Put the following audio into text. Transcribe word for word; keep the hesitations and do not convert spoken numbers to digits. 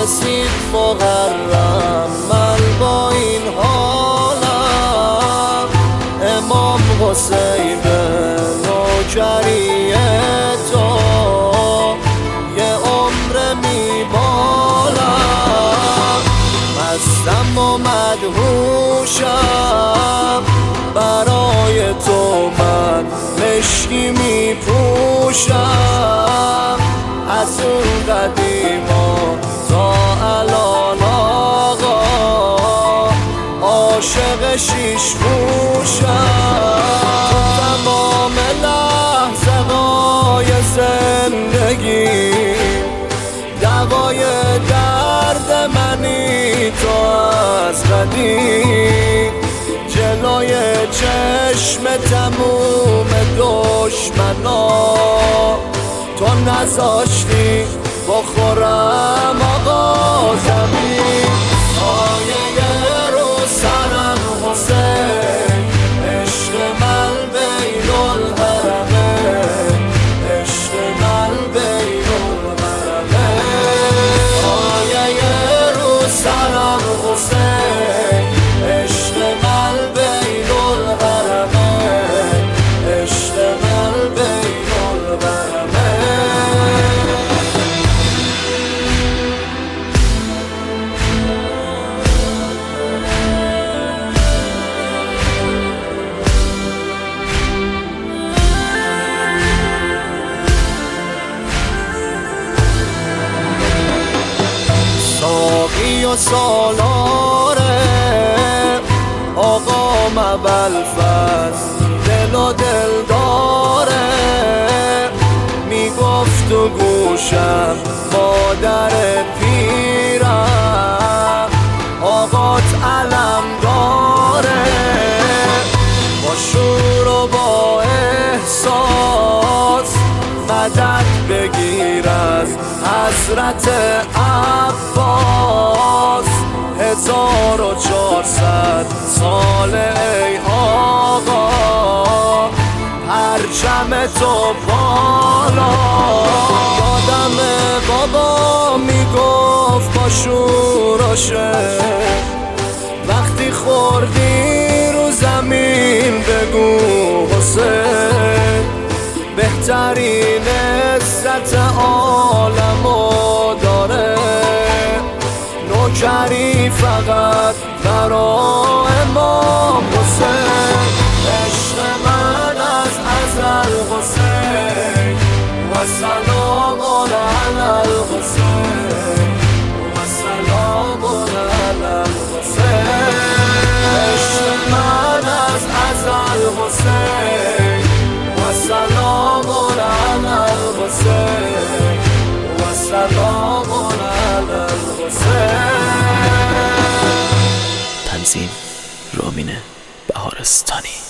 رسید مقرم من با این حالم، امام حسین نوکری تو یه عمر میبالم، مستم و مدهوشم برای تو من مشکی میپوشم، از اون قدیما تا الان آقا عاشق شیش موشم. تمام لحظه های زندگی دوای درد منی تو از قدیم، جلوی چشم تموم دشمنا تو نذاشتی بخورم آقا زمین. سایه رو سرم حسین، عشق من بین الحرمه، عشق من بین الحرمه. سایه رو سرم حسین، عشق من بین الحرمه، عشق من بین الحرمه. ساقی و سالاره آقا مبلفز دل و دل داره، میگفت تو گوشم مادر پیرم آقات علم داره، با شور و با احساس مدد بگیر از حضرت عباس. هزار و چهارصد سال ای آقا پرچم تو بالا، یادم بابا میگفت با شور و شعر وقتی خوردی رو زمین بگو حسین، بهترین عزت عالمو داره نوکری فقط برای امام حسین. عشق من از ازل حسین و سلام علی الحسین و سلام علی الحسین. عشق من از ازل حسین و سلام علی الحسین و سلام علی الحسین. تنظیم رامین بهارستانی.